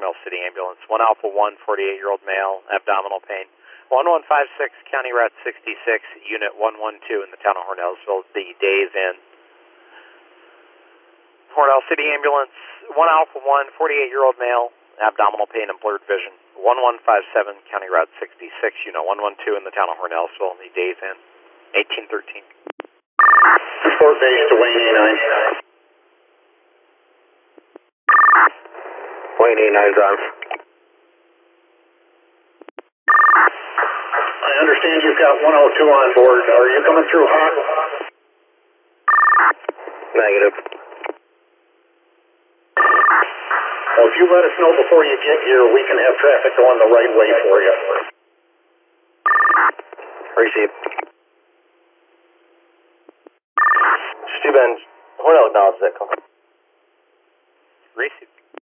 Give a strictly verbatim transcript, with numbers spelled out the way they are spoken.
Hornell City Ambulance. one Alpha one, forty-eight-year-old male, abdominal pain. one one five six, County Route sixty-six, Unit one one two in the town of Hornellsville. The days in. Hornell City Ambulance, one Alpha one, forty-eight-year-old male, abdominal pain and blurred vision. one one five seven, County Route sixty-six, Unit one one two in the town of Hornellsville. The days in. eighteen thirteen. Report base to Wayne A nine. Wayne A nine's on. I understand you've got one oh two on board. Are you coming through hot? Negative. Well, if you let us know before you get here, we can have traffic going the right way for you. Receive. Stu Ben, Hornell acknowledge that call. Receive.